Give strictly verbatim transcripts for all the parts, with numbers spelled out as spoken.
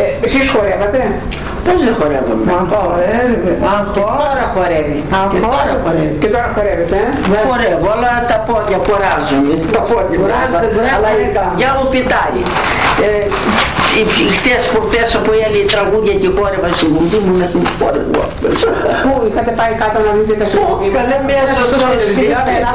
Ε, εσείς χορεύατε? Πώς δεν χορεύαμε? Μα χορεύει. Τώρα χορεύει. Και τώρα χορεύει. Και τώρα χορεύετε, ε? Δεν χορεύω, αλλά τα πόδια κουράζουν. Τα πόδια κουράζουν, αλλά η καρδιά μου πετάει. Ε, χτες προχτές από άλλη τραγούδια και χόρευα στην κουμπί μου να την χόρευω. Πού είχατε πάει κάτω να δείτε τα σπίτι? Καλέ μέσα στο σπίτι.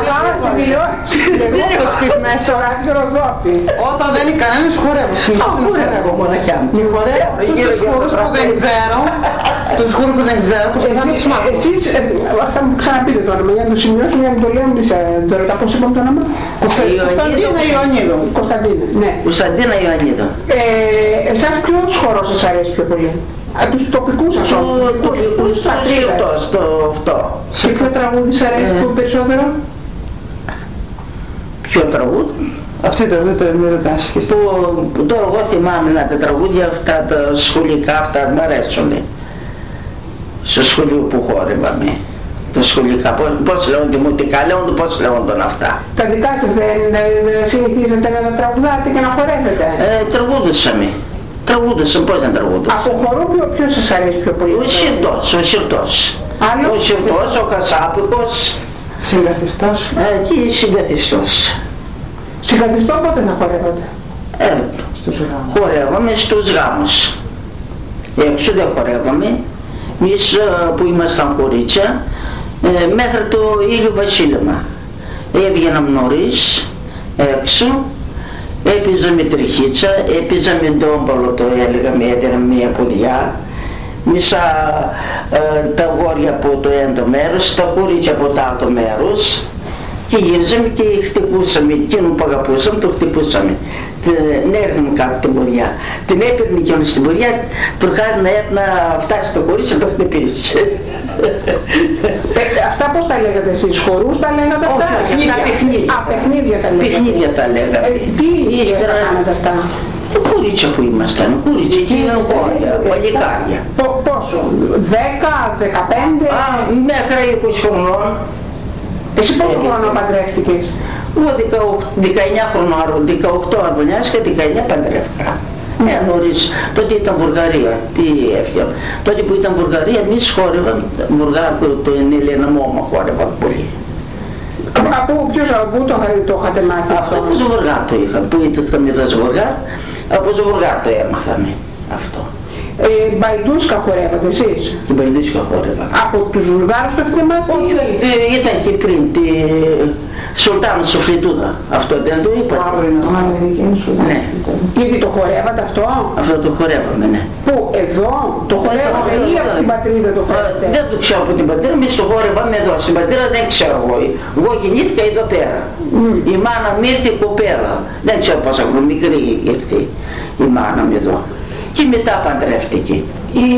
Δεν έχω σπίτι μέσα στο ραδιοροδόπι. Όταν δεν είναι κανένας χορεύω. Χορεύω μοναχιά μου. Μη χορεύω. Τους χορούς που δεν ξέρω. Τους χορούς που δεν ξέρω. Εσείς, θα μου ξαναπείτε το όνομα για να το σημειώσουμε, για να το λέω εμείς τώρα. Πώς είπαμε το όνομα? Κωνσταντίνα Ιωαννίδου. Κωνσταντίνα, ναι. Κωνσταντίνα Ιωαννίδου. Εσάς ποιος χορός σας αρέσει πιο πολύ? Τους τοπικούς σας όμως. Τους τοπικούς, το αυτό. Και ποιο τραγούδι σας αρέσει πιο περισσότερο? Ποιο τραγούδι? Αυτή το δεν το ρωτάς. Που τώρα εγώ θυμάμαι να τα τραγούδια αυτά, τα σχολικά αυτά μου αρέσουν. Στο σχολείο που χόρευαμε. Τα σχολικά, πώς λέγονται, δημοτικά λέγονται, πώς λέγονταν αυτά. Τα δικά σας δεν συνηθίζετε να τραγουδάτε και να χορεύετε? Ε, τραγούδησαμε. Τραγούδησαμε, πώς να τραγούδησαμε. Από χορό ποιος σας αρέσει πιο πολύ? Ο Σιρτός, ο Σιρτός. Ο Σιρτός, ο Κασάπικος. Συγκαθιστός. Ε, και συγκαθιστός. Συγκαθιστό πότε να χορεύατε? Ε, στους γάμους. Χορεύαμε στους γάμους. Έξω δεν χορεύαμε. Εμείς που ήμασταν κορίτσια, ε, μέχρι το ήλιο βασίλεμα. Έβγαιναμε νωρίς έξω, έπαιζαμε τριχίτσα, έπαιζαμε ντόμπαλο, το έλεγαμε, έδιναμε μια ποδιά. Μισά ε, τα γόρια από το ένα μέρος, τα κορίτσια από το άλλο μέρος. Και γύριζαμε και χτυπούσαμε, εκείνο που αγαπούσαμε το χτυπούσαμε. Την έρχομαι κάτω την ποδιά. Την έπαιρνε και όλη στην ποδιά, τροχάρι να έρθει να φτάσει το κορίτσι να το χτυπήσει. Αυτά πώς τα λέγατε εσείς, χορούς τα λέγατε αυτά? Όχι, αυτά παιχνίδια. Α, παιχνίδια τα λέγατε. Παιχνίδια τα λέγατε. Τι ύστερα κάνατε αυτά? Τα κορίτσια που ήμασταν, κορίτσια και παλικάρια. Πόσο, δέκα, δεκαπέντε? Α, μέχρι είκοσι χρονών. Εσύ πόσο χρόνο παντρεύτηκες? Εγώ δεκαεννιά χρονών, δεκαοκτώ αρβωνιάς και δεκαεννιά παντρεύτηκα. Ε, νωρίς, τότε ήταν Βουλγαρία, τι έφτιαμε. Τότε που ήταν Βουλγαρία, εμείς χόρευαν, Βουλγάρικο, το Ελένα Μόμα χόρευαν πολύ. Από ποιος, πού το, το είχατε μάθει αυτό? Αυτό από Ζοβουργάρ το είχα, που ήταν εδώ Ζοβουργάρ, από Ζοβουργάρ το έμαθαμε αυτό. Ε, μπαϊντούσκα χορεύατε εσείς? Την Μπαϊντούσκα χόρευα. Από τους Βουλγάρους το έχετε μάθει? Όχι, ήταν και πριν, τη Σουλτάνα Σοφλιτούδα. Αυτό δεν το είπα? Ναι. Ήδη το χορεύατε αυτό? Αυτό το χορεύαμε, ναι. Πού, εδώ? Το χορεύατε ή από την πατρίδα το χορεύατε? Δεν το ξέρω από την πατρίδα, εμείς το χορεύαμε εδώ. Στην πατρίδα δεν ξέρω εγώ. Εγώ γεννήθηκα εδώ πέρα. Η μάνα μου ήρθε κοπέλα. Δεν ξέρω πόσα χρόνια, μικρή ήρθε η μάνα μου εδώ. Και μετά παντρεύτηκε. Η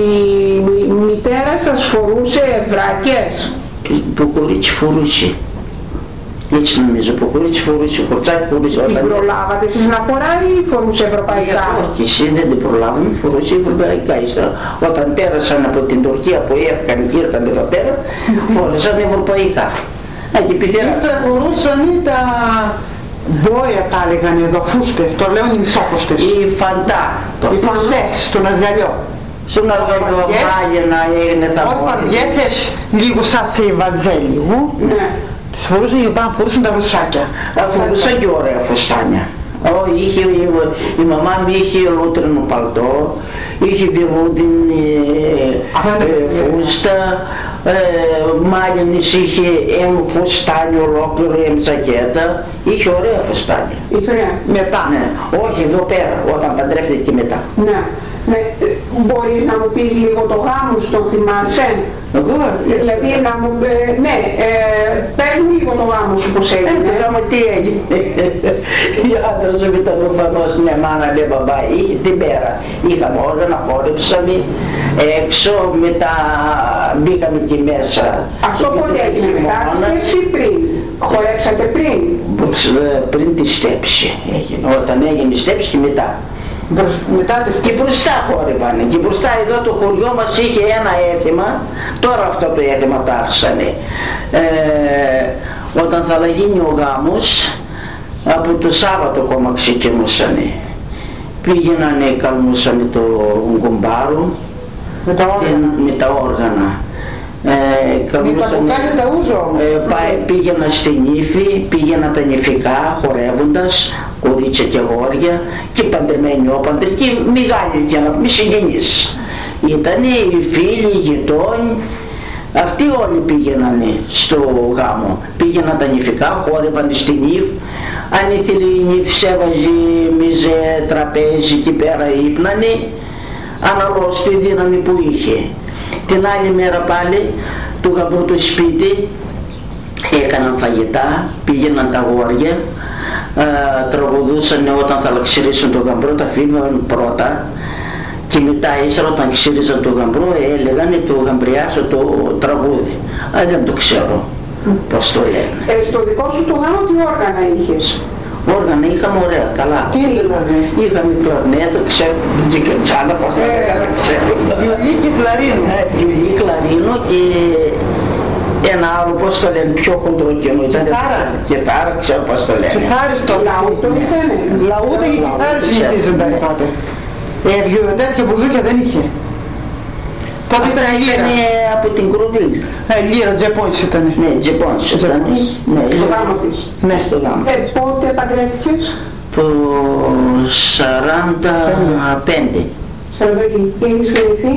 μητέρα σας φορούσε βράκες? Που κορίτσι φορούσε. Έτσι νομίζω, που κορίτσι φορούσε, κορτσάκι φορούσε. Την προλάβατε εσείς να φοράει ή φορούσε ευρωπαϊκά? Όχι, εσύ δεν την προλάβαμε, φορούσε ευρωπαϊκά. Ύστερα, όταν πέρασαν από την Τουρκία που έφυγαν και ήρθαν εδώ πέρα, φόρεσαν ευρωπαϊκά. Α, και πιθανά. Φορούσαν ή τα μπόια τα έλεγαν εδώ, φούστες, το λέω οι μισόφουστες. Οι φαντά. Οι φαντές, στον αργαλιό. Στον αργαλιό, μάγινα έγινε θα πω. Όχι παρδιές, έτσι, λίγο σαν σε βαζέλι μου. Ναι. Τις φορούσαν για πάνω, φορούσαν τα ρουσάκια. Φορούσαν και ωραία φουστάνια. Είχε, η μαμά μου είχε λούτρινο παλτό, είχε βεβούδινη φούστα, μάλινης είχε ένα φουστάνι ολόκληρο, ένα ζακέτα, είχε ωραία φουστάνια. Είχε ωραία. Μετά. Ναι. Όχι εδώ πέρα, όταν παντρεύτηκε και μετά. Ναι. Ναι. Μπορείς να μου πεις λίγο το γάμο σου, τον θυμάσαι? Εγώ? Δηλαδή να μου... Ε, ναι, ε, πες μου λίγο το γάμο σου πως έγινε. Ε, το γάμο τι έγινε. Η άντρας μου ήταν προφανώς μια μάνα, μια μπαμπά, είχε την πέρα. Είχαμε όργανα, χόρεψαμε έξω, μετά μπήκαμε εκεί μέσα. Αυτό πότε έγινε, μετά τη στέψη ή πριν? Χορέψατε πριν? Πριν τη στέψη έγινε, όταν έγινε η στέψη και μετά. Μετά και μπροστά χόρευανε, και μπροστά εδώ το χωριό μας είχε ένα έθιμα, τώρα αυτό το έθιμα το άφησανε. Ε, όταν θα γίνει ο γάμος, από το Σάββατο ακόμα ξεκινούσανε. πήγαινανε, καλμούσανε το γκομπάρο Με τα όργανα. με τα όργανα. Ε, Με τα μπουκάλια τα ούζω όμως. ε, πάει, πήγαινα στην Ήφη, πήγαινα τα νηφικά χορεύοντας, κορίτσια και αγόρια και παντρεμένοι όπαντροι και μεγάλοι για να μη συγγενείς. Ήτανε οι φίλοι, οι γειτόνοι, αυτοί όλοι πήγαινανε στο γάμο. Πήγαιναν τα νηφικά, χόρευαν στην Ήφη. Αν ήθελε η νύφη σέβαζε μιζέ, τραπέζι εκεί πέρα ύπνανε, αναλόγως τη δύναμη που είχε. Την άλλη μέρα πάλι του γαμπρού το σπίτι έκαναν φαγητά, πήγαιναν τα αγόρια, ε, τραγουδούσαν όταν θα ξυρίσουν τον γαμπρό, τα φύγαν πρώτα και μετά ύστερα όταν ξύριζαν τον γαμπρό έλεγαν το γαμπριάσω το τραγούδι. Α, δεν το ξέρω πώς το λένε. Ε, στο δικό σου το γάμο τι όργανα είχες? Όργανα είχαμε ωραία, καλά. Τι δηλαδή? Είχαμε κλαρνέτο, ξέρω, τζικατσάνα, πώς θα λέγαμε, ξέρω. Βιολί και κλαρίνο. Ε, βιολί, κλαρίνο και ένα άλλο, πώς το λένε, πιο χοντρό κενό ήταν. Κιθάρα. Κιθάρα, ξέρω πώς το λένε. Κιθάρες τότε. Λαούτο ήτανε. Λαούτο και κιθάρες συνηθίζονταν τότε. Ε, δυο- τέτοια μπουζούκια δεν είχε. Τότε ήταν η λύρα. Ήταν από την Κρουβίλ. Ε, λύρα, τζεπόνς ήτανε. Ναι, Τζεπόνς ήταν. Τζεπόνς. Ναι, Στο γάμο της. ναι, στο γάμο. Ε, πότε παντρεύτηκες? Το σαράντα πέντε. Σαραντοκή. Και έχεις γεννηθεί?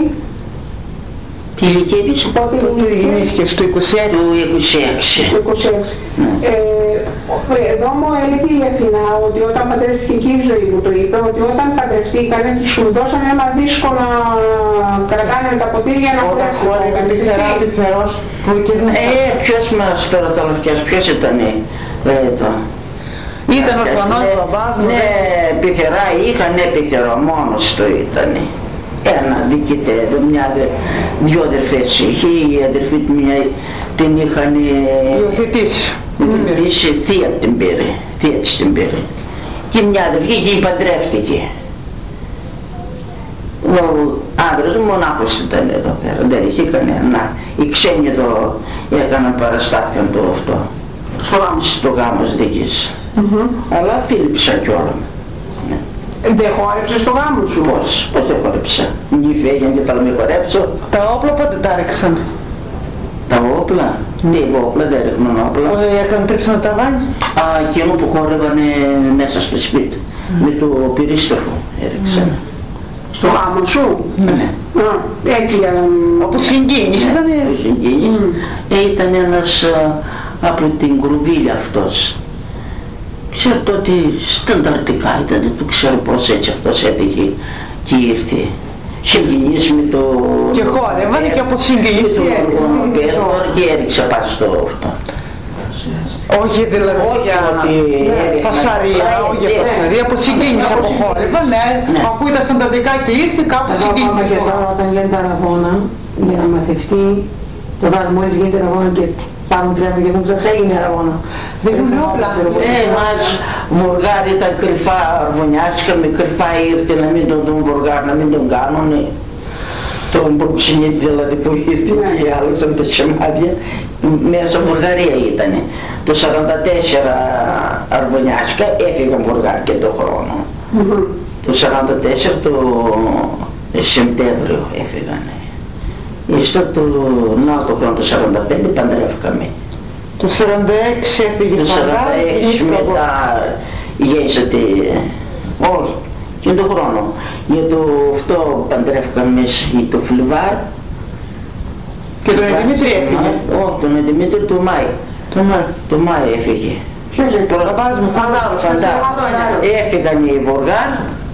Τι ηλικία είπες? Πότε Τότε γεννηθήκες? γεννήθηκες το είκοσι έξι. Το είκοσι έξι. Το είκοσι έξι. Ναι. Ε, εδώ μου έλεγε η Αθηνά ότι όταν παντρεύτηκε και η Ζωή μου το είπε, ότι όταν παντρευτήκανε τους δώσανε ένα δίσκο να κρατάνε τα ποτήρια να Όταν χορεύουν. χόρευε Εσύ. πεθερά, πεθερός, που κέρνησε. Ε, ποιος μας τώρα θα λοφιάσει, ποιος ήτανε εδώ? Ήταν ο Σπανός ο μπαμπάς μου. Ναι, πειθερά είχα, ναι, πειθερό, μόνος το ήτανε. Ένα δικητέδο, μια, δε- δυο αδερφές είχε, η αδερφή του μια την είχαν Υιοθετήσει. υιοθετήσει, θεία την πήρε, θεία της την πήρε. Και μια αδερφή και παντρεύτηκε. Ο άντρας μου μονάχος ήταν εδώ πέρα, δεν είχε κανένα. Οι ξένοι εδώ έκαναν, παραστάθηκαν το αυτό. Στο γάμο, στο γάμο δικής. Αλλά φίληψα κιόλα. Ναι. Δεν χόρεψες στο γάμο σου? Πώς, πώς δεν χόρεψα. Νύφη έγινε και να μην χορέψω. Τα όπλα πότε τα ρίξαν? Τα όπλα, τι όπλα, δεν ρίχνουν όπλα. Ε, Έκανε τρίψαν τα ταβάνι. Α, εκείνο που χόρευανε μέσα στο σπίτι. Με το πυρίστοφο έριξαν. Στο γάμο σου? Ναι. Α, έτσι για να... Όπου συγκίνηση ήταν. Ο συγγενής. Ε, ήταν ένας α, από την Κρουβίλη αυτός. Ξέρω ότι στανταρτικά ήταν, δεν το ξέρω πώς έτσι αυτός έτυχε και ήρθε. Συγγενής με το... Και χόρευανε και από συγκίνηση έριξε. Και έριξε πάνω στο αυτό. Όχι δηλαδή Όχι για ότι έριχναν. φασαρία, όχι για Ναι. φασαρία, από συγκίνηση από χόρευα, ναι. Ναι. Αφού ήταν στανταρτικά και ήρθε κάπου Εδώ ακόμα συγκίνηση. και τώρα όταν γίνεται αραβόνα, για να μαθευτεί το βράδυ μόλις γίνεται αραβόνα και πάρουν τρέμμα και έχουν σας έγινε αραβόνα. Δεν είναι όπλα. Ε, μας Βουργάρι ήταν κρυφά αρβωνιάσικα, με κρυφά ήρθε να μην τον τον Βουργάρι, να μην τον κάνουνε. Τον προξενήτη δηλαδή που ήρθε και άλλαξαν τα σημάδια, μέσα Βουργαρία ήτανε. Το σαράντα τέσσερα αρβωνιάσικα έφυγαν Βουργάρι και τον χρόνο. Το σαράντα τέσσερα το Σεπτέμβριο έφυγανε. Ύστερα το νότο χρόνο το σαράντα πέντε παντρεύκαμε. Το σαράντα έξι έφυγε Το σαράντα έξι μετά γέννησατε, όχι, και τον χρόνο. Για το αυτό παντρεύκαμε το Φλιβάρ. Και τον Δημήτρη έφυγε. Όχι, τον Δημήτρη του Μάη. Το Μάη. Το Μάη έφυγε. Ποιος είναι? Ο παπάς μου φαντάρος, Φαντάρ. τέσσερα χρόνια. Έφυγαν οι Βουργάρ,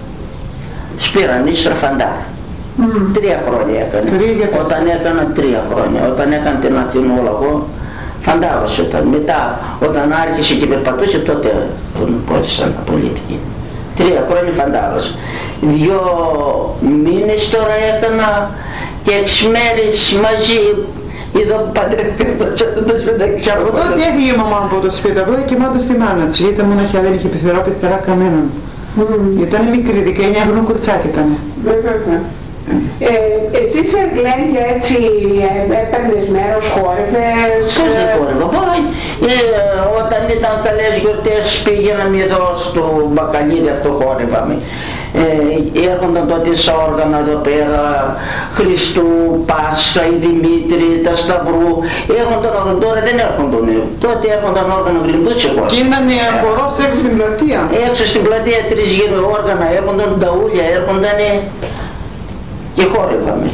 σπήραν ύστερα Φαντάρ. Τρία χρόνια έκανε. Τρία για τέσσερα. Όταν έκανα τρία χρόνια, όταν έκανε την Αθηνόλογο, Φαντάρος ήταν. Μετά, όταν άρχισε και περπατούσε, τότε τον πότισαν απολύτικη. Τρία χρόνια Φαντάρος. Δυο μήνες τώρα έκανα και έξι μέρες μαζί. Εδώ που παντρεύτηκα το σπίτι, δεν ξέρω. Από τότε έφυγε η μαμά μου από το σπίτι, από και μάτα στη μάνα της. Ήταν μοναχιά, δεν είχε πεθερά, πεθερά κανέναν. Ήταν μικρή, δεκαεννιά χρονών κοριτσάκι ήταν. Βέβαια. Ε, εσύ σε γλέντια έτσι ε, έπαιρνες μέρος, χόρευες? Πώς δεν χόρευα, πάει. Ε, όταν ήταν καλές γιορτές πήγαιναμε εδώ στο Μπακαλίδι, αυτό χόρευαμε. Ε, έρχονταν τότε στα όργανα εδώ πέρα, Χριστού, Πάσχα, η Δημήτρη, τα Σταυρού, έρχονταν όργανα, τώρα δεν έρχονταν, τότε έρχονταν όργανα γλυντούς χώρος. Και ήταν χορός έξω στην πλατεία. Έξω στην πλατεία τρεις γύρω όργανα, έρχονταν τα ούλια, έρχονταν και χόρευαμε.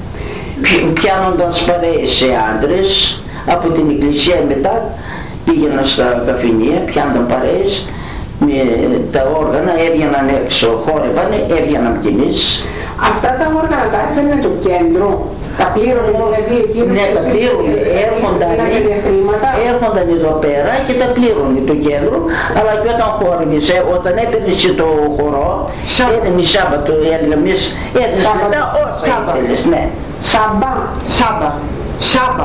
Πιάνονταν παρέες σε άντρες, από την εκκλησία μετά πήγαιναν στα καφενεία, πιάνονταν παρέες με τα όργανα, έβγαιναν έξω, χόρευανε, έβγαιναν κι εμείς. Αυτά τα όργανα τα έφερνε το κέντρο, τα πλήρωνε δηλαδή εκείνους? Ναι, τα πλήρωνε, έρχονταν, έρχονταν εδώ πέρα και τα πλήρωνε το κέντρο, αλλά και όταν χόρευες, όταν έπαιρνες και το χορό, έδινε Σάββατο, έλεγες, έδινες μετά όσα ήθελες, ναι. Σάμπα. Σάμπα. Σάμπα.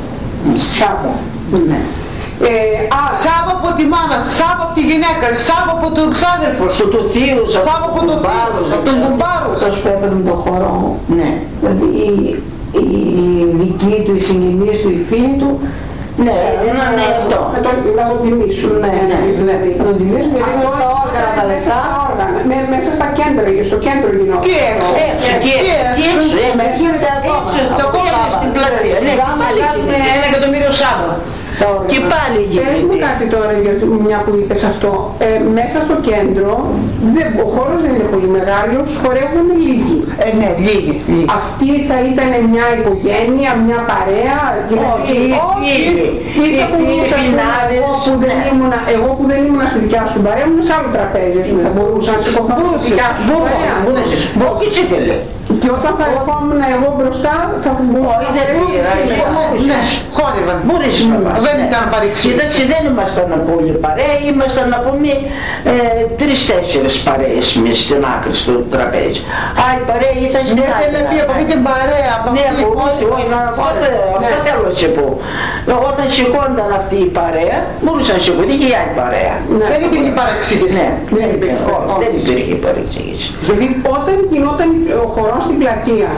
Σάμπα. Ναι. Ε, α, Σάββα από τη μάνα, Σάββα από τη γυναίκα, Σάββα από τον ξάδερφο σου, του θείου, Σάββα από τον θείο, από τον κουμπάρο. Αυτός που έπαιρνε τον χορό, ναι. δηλαδή οι, οι δικοί του, οι συγγενείς του, οι φίλοι του, ναι, ναι, αυτό. Να τον τιμήσουν. Ναι, ναι, να τον τιμήσουν γιατί είναι στα όργανα τα λεφτά. Μέσα στα κέντρα, στο κέντρο γινόταν. Και έξω, έξω, και έξω, Με γίνεται ακόμα. Το κόσμο στην πλατεία. Σιγά μας κάνουν ένα εκατομμύριο Σάββα. Και πάλι Πες μου γίνεται. κάτι τώρα για μια που είπες αυτό. Ε, μέσα στο κέντρο, δεν, ο χώρος δεν είναι πολύ μεγάλος, χορεύουν λίγοι. Ε, ναι, λίγοι. Αυτή θα ήταν μια οικογένεια, μια παρέα? Όχι, οι φίλοι. Ή θα μπορούσα, εγώ που δεν ήμουνα, εγώ που δεν ήμουνα στη δικιά σου την παρέα, ήμουν σε άλλο τραπέζι, ας πούμε, θα μπορούσα να σηκωθώ στη δικιά σου την παρέα? Όχι, τι θέλει. Και όταν θα ερχόμουν εγώ μπροστά, θα μπορούσα Όχι, δεν μπορούσες. Ναι, χόρευαν. Μπορείς να πας. Δεν ήταν παρεξήγηση. Κοίταξε, δεν ήμασταν πολύ παρέα, ήμασταν να πούμε ε, τρεις-τέσσερις παρέες μες στην άκρη στο τραπέζι. Άλλη παρέα ήταν στην Ναι, άκρη. θέλει να πει από αυτή την παρέα, από Ναι, αυτή την μπορούσε, όχι, να- αυτό αυτό θέλω να σε πω. Όταν σηκώνταν αυτή η παρέα, μπορούσε να σηκωθεί και η άλλη παρέα. Δεν υπήρχε παρεξήγηση. Ναι, δεν υπήρχε, όχι, δεν υπήρχε παρεξήγηση. Γιατί όταν γινόταν ο χορός στην πλατεία,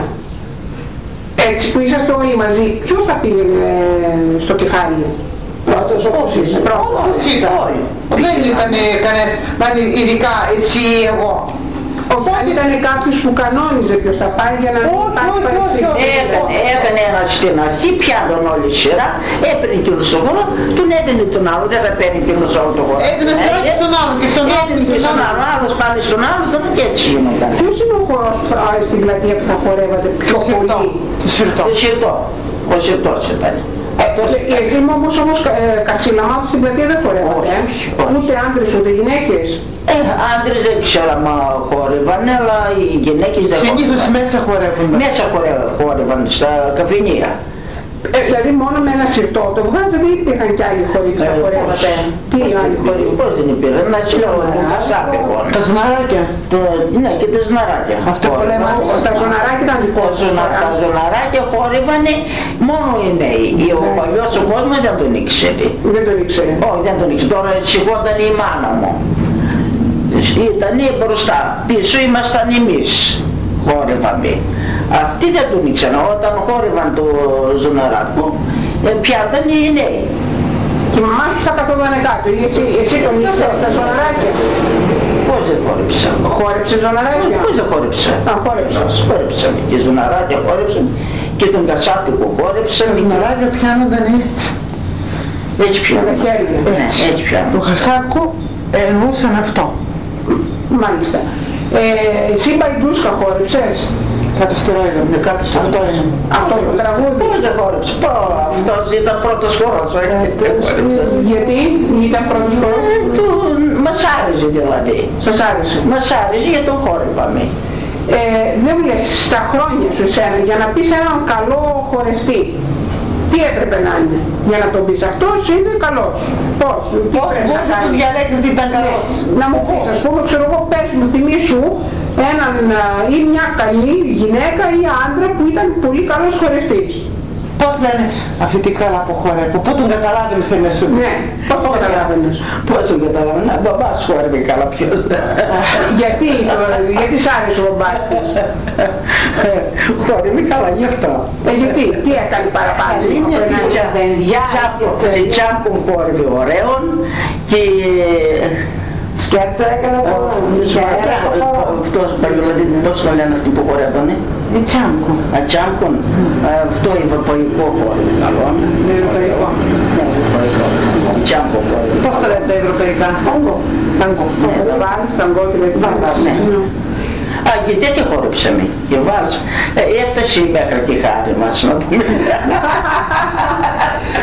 έτσι που είσαστε όλοι μαζί, ποιος θα πήγαινε στο κεφάλι? Πρώτος όπως είσαι. Όπως ήταν. Δεν ήταν κανένας, να είναι ειδικά εσύ ή εγώ. Όχι, αν ήταν κάποιος που κανόνιζε ποιος θα πάει για να μην Όχι, υπάρχει όχι, παρεξήγηση. όχι, όχι. Έκανε, έκανε ένα στην αρχή, πιάνον όλη η σειρά, έπαιρνε εκείνος στον χώρο, τον έδινε τον άλλο, δεν θα παίρνει εκείνος όλο το χώρο. Έδινε σειρά και στον άλλο και στον άλλο Έδινε και στον άλλο, άλλος πάλι στον άλλο, τον και έτσι γινόταν. Ποιος είναι ο χορός που θα, στην πλατεία που θα χορεύατε πιο Το σιρτό. πολύ? Το σιρτό. Ο σιρτό, ο σιρτός ήταν. Αυτός Ε, Εσύ όμως όμως ε, Κασιλαμάτου στην πλατεία δεν χορεύατε, ε? Όχι, όχι. Ούτε άντρες ούτε γυναίκες. Ε, άντρες δεν ξέρω μα χόρευαν, αλλά οι γυναίκες δεν Συνήθως χόρευαν. μέσα χορεύουν. Μέσα χορεύαν, χόρευαν στα καφενεία. Ε, δηλαδή μόνο με ένα σιρτό το βγάζετε ή υπήρχαν κι άλλοι χοροί που θα Ε, χορεύατε? πώς. Τι άλλοι χοροί? Πώς δεν υπήρχαν, να ξέρω, το κασάπικον. Τα σναράκια. Ναι, και τα ζναράκια. Αυτό που λέμε Χόρευαν. Τα ζωναράκια ήταν δικό Τα σας. ζωνα- Τα ζωναράκια χόρευανε μόνο οι νέοι. Ο παλιός ο κόσμος δεν τον ήξερε. Δεν τον ήξερε. Όχι, δεν τον ήξερε. Τώρα σηκώταν η μάνα μου. Ήτανε μπροστά. Πίσω ήμασταν εμείς. Χόρευαμε. Αυτοί δεν τον ήξεραν. Όταν χόρευαν το ζωναράκο, ε, πιάταν οι νέοι. Και η μαμά σου θα καθόταν κάτω. Ή Εσύ, εσύ τον ήξερες στα ζωναράκια? Πώς δεν χόρεψα. Χόρεψε ζωναράκια? Πώς δεν χόρεψα. Α, χόρεψες. Χόρεψαν και ζωναράκια χόρεψαν και τον κασάπικο χόρεψαν. Τα σναράκια πιάνονταν έτσι. Έτσι πιάνουν. Με τα χέρια. Ναι, έτσι πιάνουν. Το χασάκο εννοούσαν αυτό. Μάλιστα. Ε, εσύ Μπαϊντούσκα χόρεψες? Κάτω στο ρόγιο. Είναι κάτι σε αυτό είναι. Αυτό το τραγούδι. Πώς δεν χόρεψε. Πω, αυτός ήταν πρώτος χώρος. ε, δεν χόρεψε. Γιατί ήταν πρώτος χορός? Ε, του- Μας άρεσε δηλαδή. Σας άρεσε? Μας άρεσε γιατί τον χόρευαμε. Ε, δεν μου λες στα χρόνια σου εσένα για να πεις έναν καλό χορευτή. Τι έπρεπε να είναι για να τον πεις? Αυτός είναι καλός. Πώς? Τι πρέπει να Πώς θα το κάνει? διαλέξεις ότι ήταν καλός. Να μου πεις, ας πούμε, ξέρω εγώ, πες μου, θυμίσου έναν α, ή μια καλή γυναίκα ή άντρα που ήταν πολύ καλός χορευτής. Πώς λένε αυτή τη καλά που χορεύω, πού τον καταλάβαινε θέλει να σου πει. Ναι, πώς το καταλάβαινες? Πώς τον καταλαβαίνω. Να, μπαμπάς χόρευε καλά ποιος. Γιατί, το- γιατί σ' άρεσε ο μπαμπάς της? Χόρευε καλά γι' αυτό. Ε, γιατί, τι έκανε παραπάνω? Είναι από ένα- τίτσα, τσάμπον χόρευε ωραίον και Σκέρτσα έκανα το... Αυτό, δηλαδή, πώς το λένε αυτοί που χορεύανε. Η Τσάμκο. Ατσάμκον. Αυτό ευρωπαϊκό χώρο. Καλό. Είναι ευρωπαϊκό. Ναι, ευρωπαϊκό. Τσάμκο χώρο. Πώς το λένε τα ευρωπαϊκά. Τάγκο. Τάγκο. Αυτό που το βάλεις, τάγκο και δεν το βάλεις. Α, και τέτοια χόρεψαμε. Και βάλς. Έφτασε μέχρι τη χάρη μας να πούμε.